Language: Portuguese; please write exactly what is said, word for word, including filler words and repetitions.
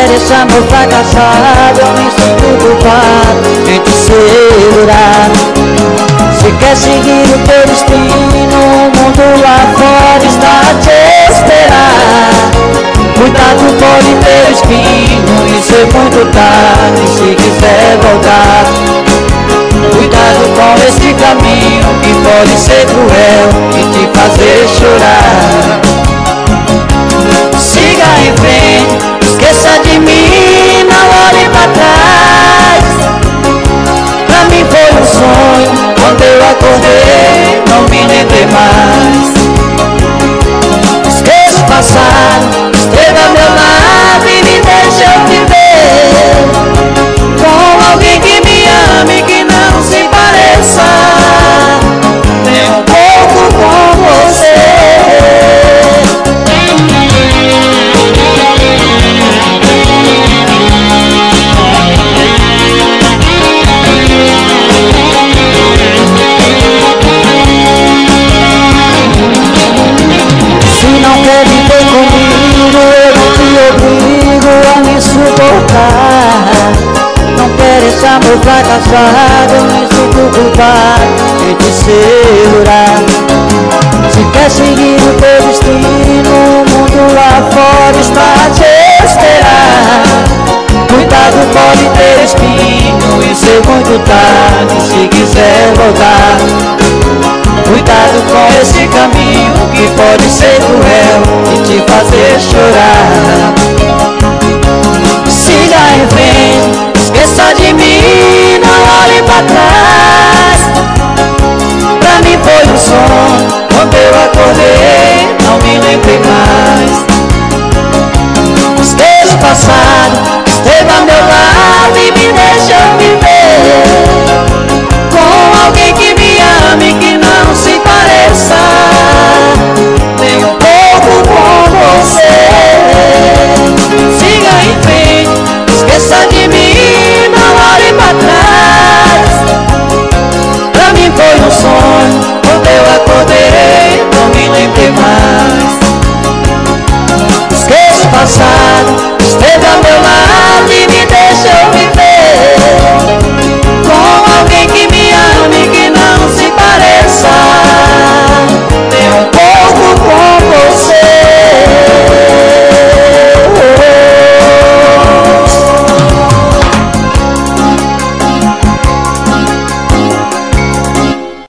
quero esse amor fracassado, eu me sinto culpado em te segurar. Se quer seguir o teu destino, o mundo lá fora está a te esperar. Cuidado, pode ter espinho e ser muito tarde se quiser voltar. Cuidado com esse caminho que pode ser cruel e te fazer chorar. Siga em frente, esqueça de mim, não olhe pra trás. Pra mim foi um sonho, quando eu acordei não me lembrei mais. Esqueça o passado, esteja ao meu lado e me deixe eu viver com alguém que me ame, que não se pareça nem um pouco com você. Se não quer viver comigo, eu não te obrigo a me suportar. Não quero esse amor fracassado, eu me sinto culpado de te segurar. Se quer seguir o teu destino, o mundo lá fora está a te esperar. Cuidado, pode ter espinho e ser muito tarde se quiser voltar. Cuidado com esse caminho que pode ser cruel e te fazer chorar.